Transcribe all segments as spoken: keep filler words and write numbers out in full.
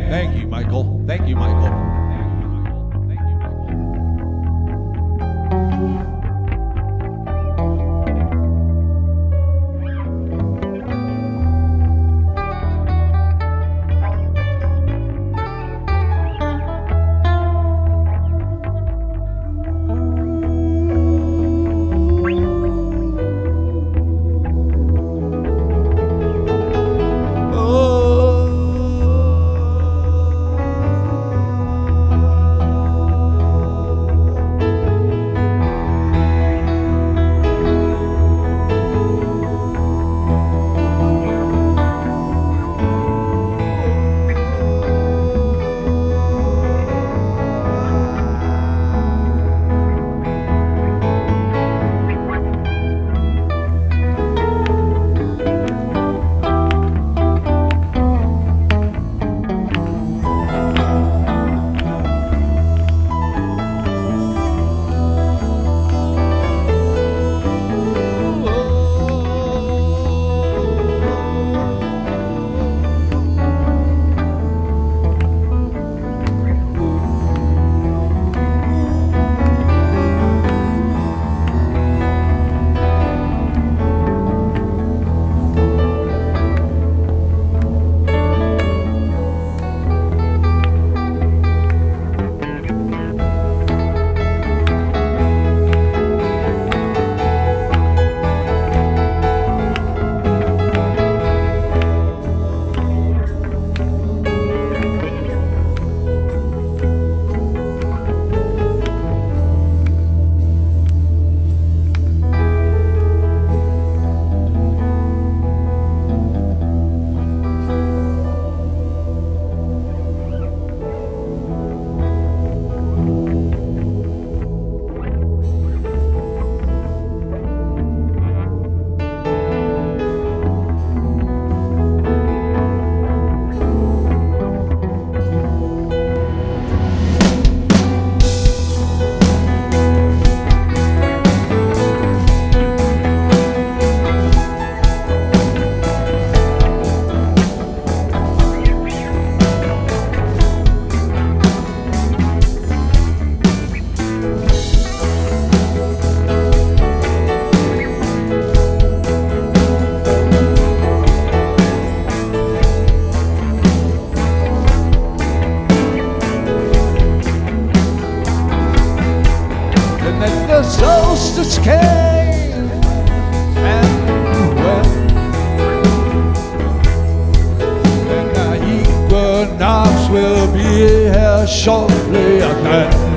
Thank you, Michael. Thank you, Michael. solstice came and went, and the equinox will be here shortly again.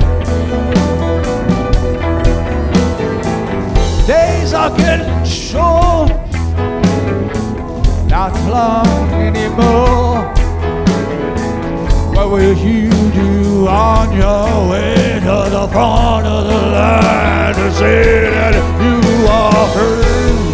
Days are getting short, not long anymore. What will you do on your way to the front of the line to say that you are free?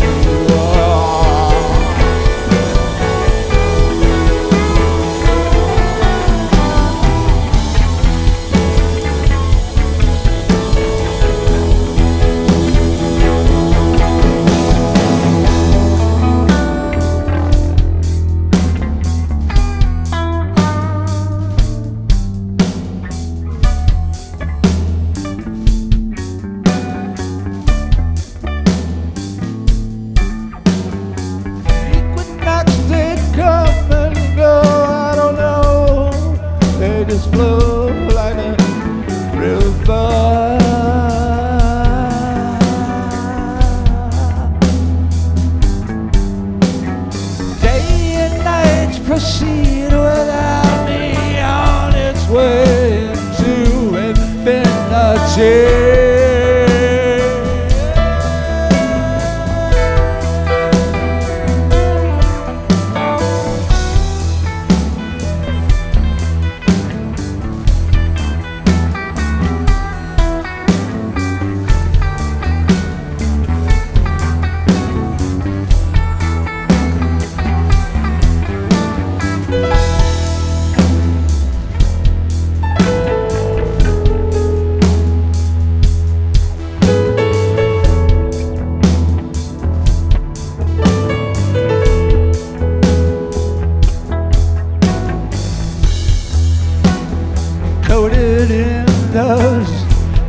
Just flow like a river. Day and night proceed without me on its way into infinity.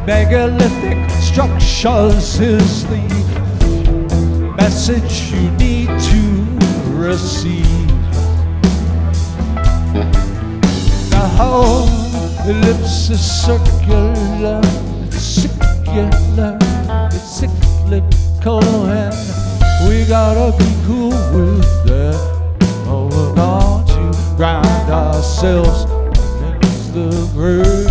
megalithic structures is the message you need to receive. The whole ellipse is circular, it's circular, it's cyclical, and we gotta be cool with that. Oh, we're going to grind ourselves against the grave.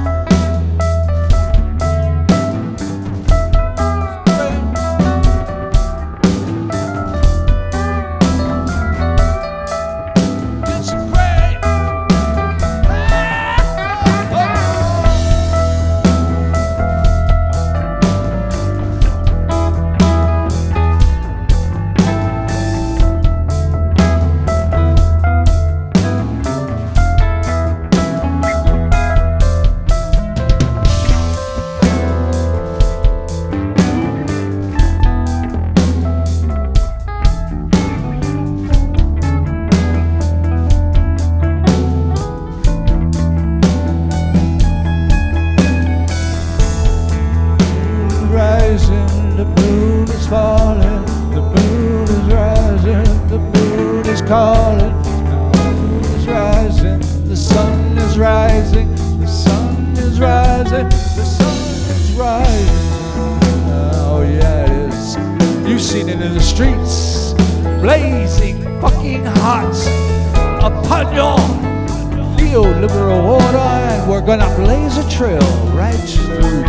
The moon is falling, the moon is rising, the moon is calling, the moon is rising, the sun is rising, the sun is rising, the sun is rising. Oh yeah, it is. You've seen it in the streets, blazing fucking hot upon your neoliberal order, and we're gonna blaze a trail right through.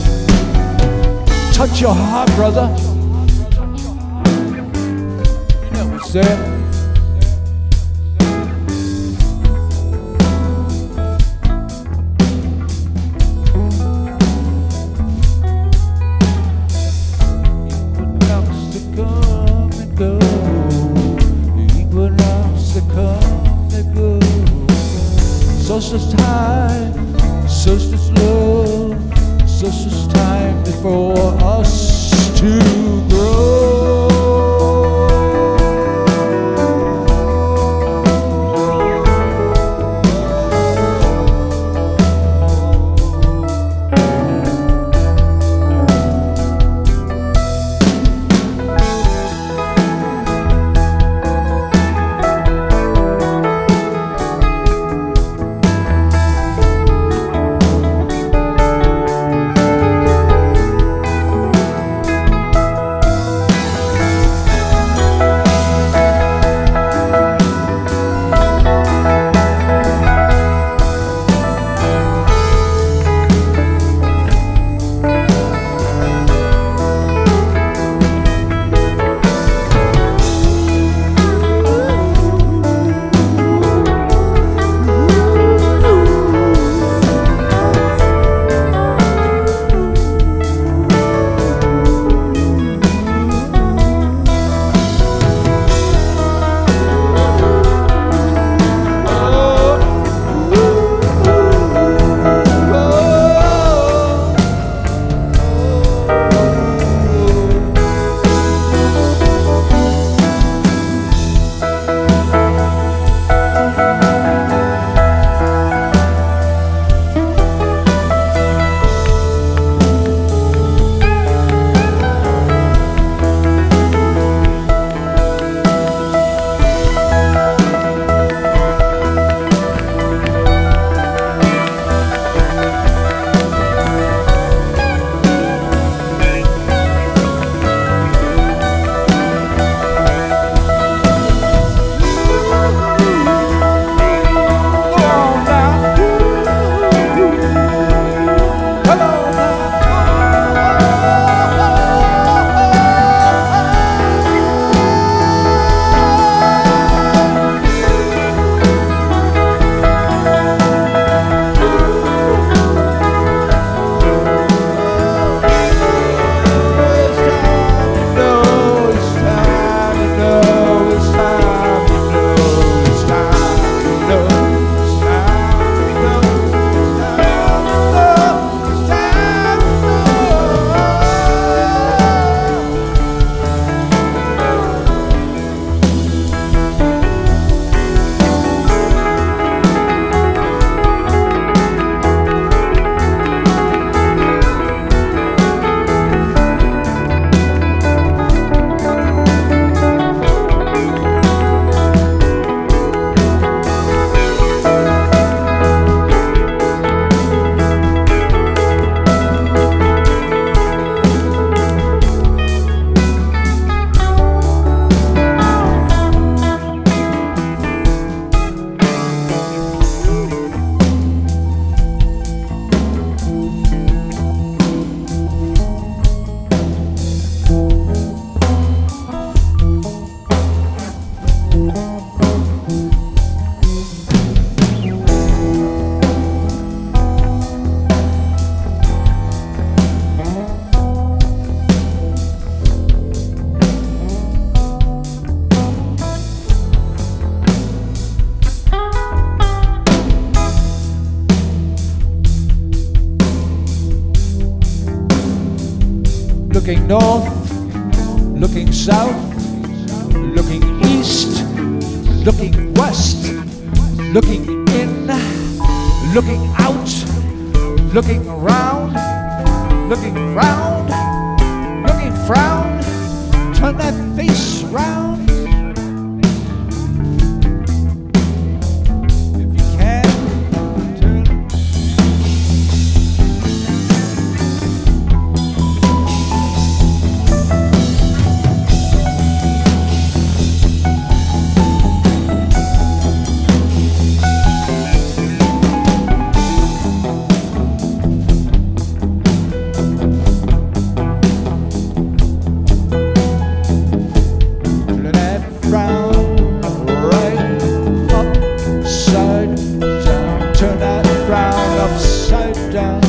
Touch your heart, brother. You know what's there. Equinox to come and go. Equinox to come and go. Solstice time, solstice love, solstice time before us to grow. Looking north, looking south, looking east, looking west, looking in, looking out, looking around, looking round, looking frown, turn that face round. If you can, turn. Turn that frown upside down.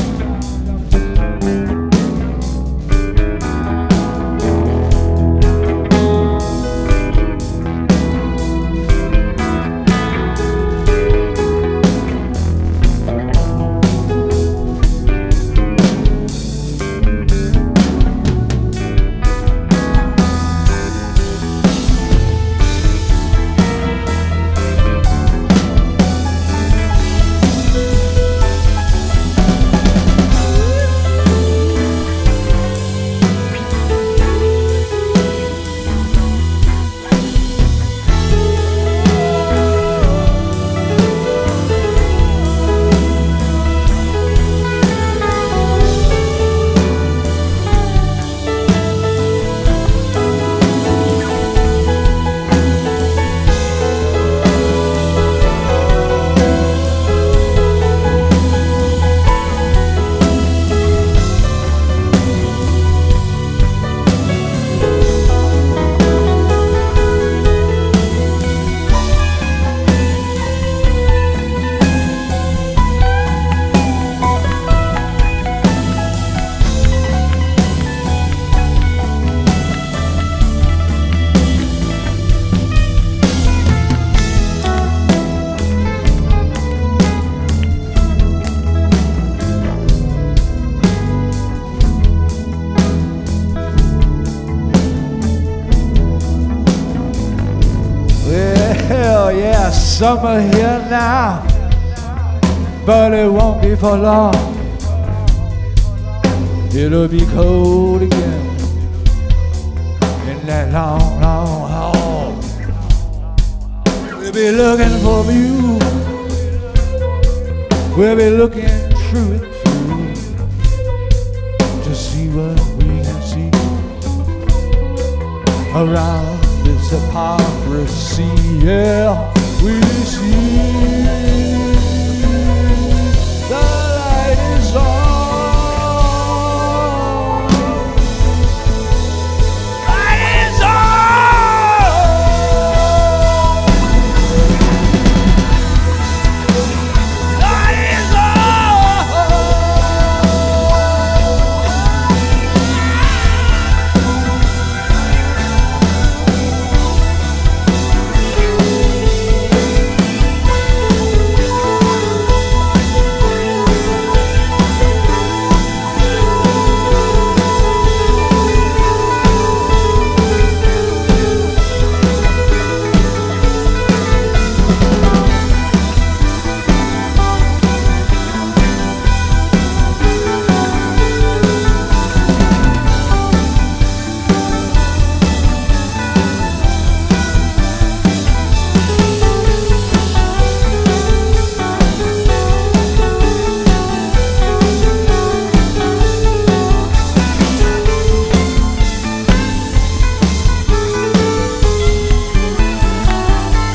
Hell yeah, summer here now, but it won't be for long. It'll be cold again in that long, long haul. We'll be looking for you. We'll be looking through and through to see what we can see around this hypocrisy. Yeah, we see the light is on. Light is on. Light is on.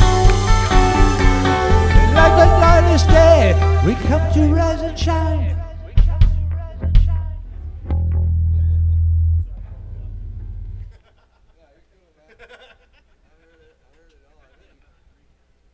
We come to rise and shine.